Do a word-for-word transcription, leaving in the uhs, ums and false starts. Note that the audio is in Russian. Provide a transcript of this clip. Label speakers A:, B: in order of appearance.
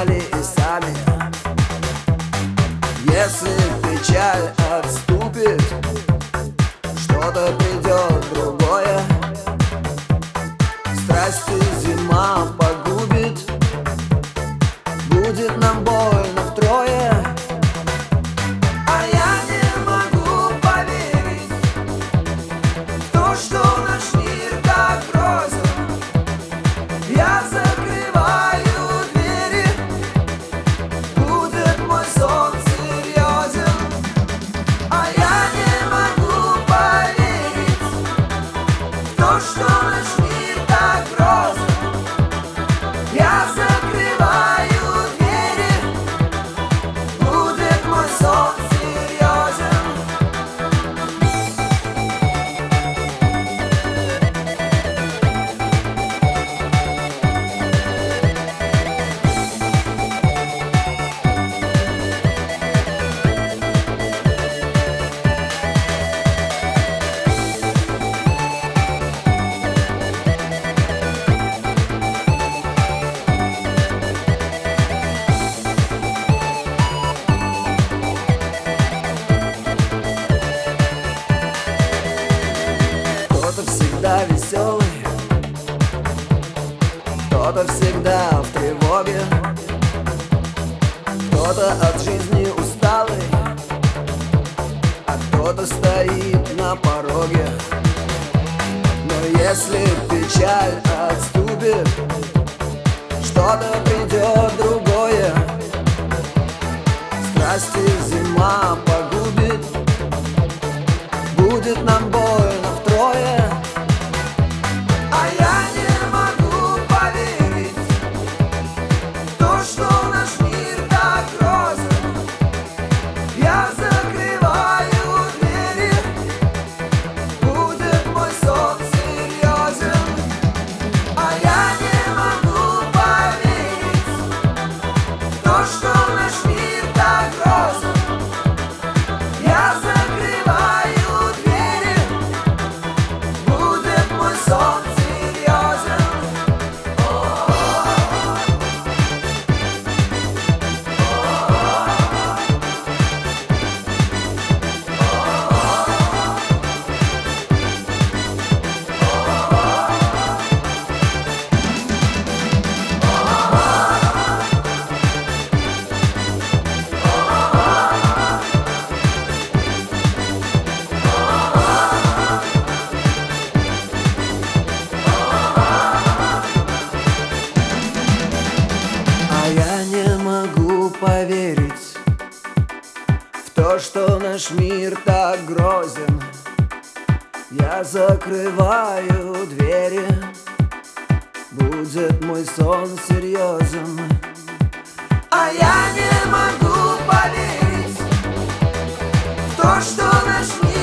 A: знали и сами. Если печаль отступит, что-то придет другое. Страсти зима погубит, будет нам больно втрое. А я не могу поверить в то, что наш мир так грозен. Я закрываю двери, будет мой сон серьезен. А я не могу поверить в то, что наш мир так грозен. Я закрываю двери, будет мой сон серьезен. Кто-то всегда веселый, кто-то всегда в тревоге, кто-то от жизни усталый, а кто-то стоит на пороге. Но если печаль отступит, что-то придет другое. Страсти зима погубит, будет нам больно втрое. А я не могу поверить в то, что наш мир так грозен. Я закрываю двери, будет мой сон серьезен. А я не могу поверить в то, что наш мир так грозен. Я закрываю двери, будет мой сон серьезен. А я не могу поверить в то, что наш мир так грозен. Я закрываю двери, будет мой сон серьезен. А я не могу поверить в то, что наш мир